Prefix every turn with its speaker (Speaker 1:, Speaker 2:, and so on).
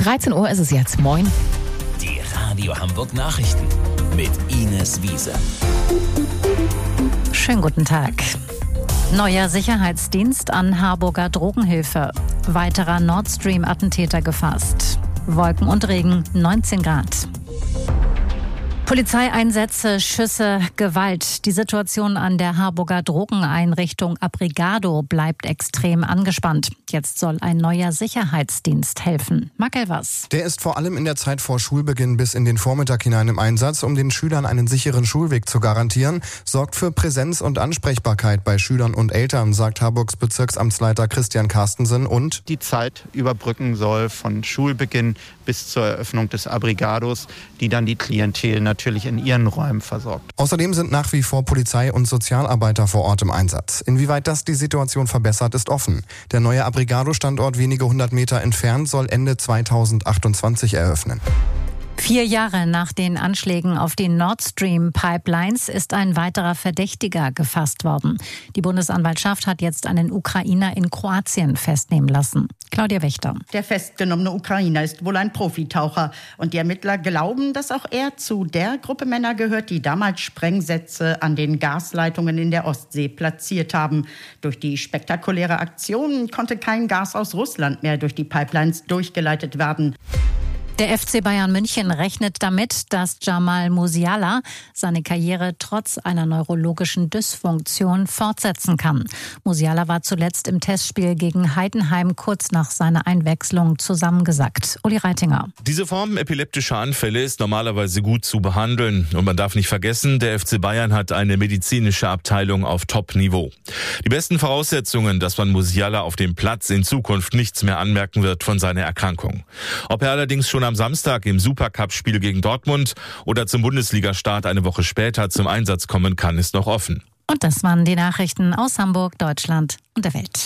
Speaker 1: 13 Uhr ist es jetzt. Moin.
Speaker 2: Die Radio Hamburg Nachrichten mit Ines Wiese.
Speaker 3: Schönen guten Tag. Neuer Sicherheitsdienst an Harburger Drogenhilfe. Weiterer Nord Stream-Attentäter gefasst. Wolken und Regen, 19 Grad. Polizeieinsätze, Schüsse, Gewalt. Die Situation an der Harburger Drogeneinrichtung Abrigado bleibt extrem angespannt. Jetzt soll ein neuer Sicherheitsdienst helfen. Marc Elvers.
Speaker 4: Der ist vor allem in der Zeit vor Schulbeginn bis in den Vormittag hinein im Einsatz, um den Schülern einen sicheren Schulweg zu garantieren, sorgt für Präsenz und Ansprechbarkeit bei Schülern und Eltern, sagt Harburgs Bezirksamtsleiter Christian Carstensen und
Speaker 5: die Zeit überbrücken soll von Schulbeginn bis zur Eröffnung des Abrigados, die dann die Klientel natürlich in ihren Räumen versorgt.
Speaker 4: Außerdem sind nach wie vor Polizei und Sozialarbeiter vor Ort im Einsatz. Inwieweit das die Situation verbessert, ist offen. Der neue Abrigado-Standort wenige 100 Meter entfernt soll Ende 2028 eröffnen.
Speaker 3: 4 Jahre nach den Anschlägen auf die Nord Stream Pipelines ist ein weiterer Verdächtiger gefasst worden. Die Bundesanwaltschaft hat jetzt einen Ukrainer in Kroatien festnehmen lassen. Claudia Wächter.
Speaker 6: Der festgenommene Ukrainer ist wohl ein Profitaucher. Und die Ermittler glauben, dass auch er zu der Gruppe Männer gehört, die damals Sprengsätze an den Gasleitungen in der Ostsee platziert haben. Durch die spektakuläre Aktion konnte kein Gas aus Russland mehr durch die Pipelines durchgeleitet werden.
Speaker 3: Der FC Bayern München rechnet damit, dass Jamal Musiala seine Karriere trotz einer neurologischen Dysfunktion fortsetzen kann. Musiala war zuletzt im Testspiel gegen Heidenheim kurz nach seiner Einwechslung zusammengesackt. Uli Reitinger.
Speaker 7: Diese Form epileptischer Anfälle ist normalerweise gut zu behandeln. Und man darf nicht vergessen, der FC Bayern hat eine medizinische Abteilung auf Top-Niveau. Die besten Voraussetzungen, dass man Musiala auf dem Platz in Zukunft nichts mehr anmerken wird von seiner Erkrankung. Ob er allerdings schon am Samstag im Supercup-Spiel gegen Dortmund oder zum Bundesligastart eine Woche später zum Einsatz kommen kann, ist noch offen.
Speaker 3: Und das waren die Nachrichten aus Hamburg, Deutschland und der Welt.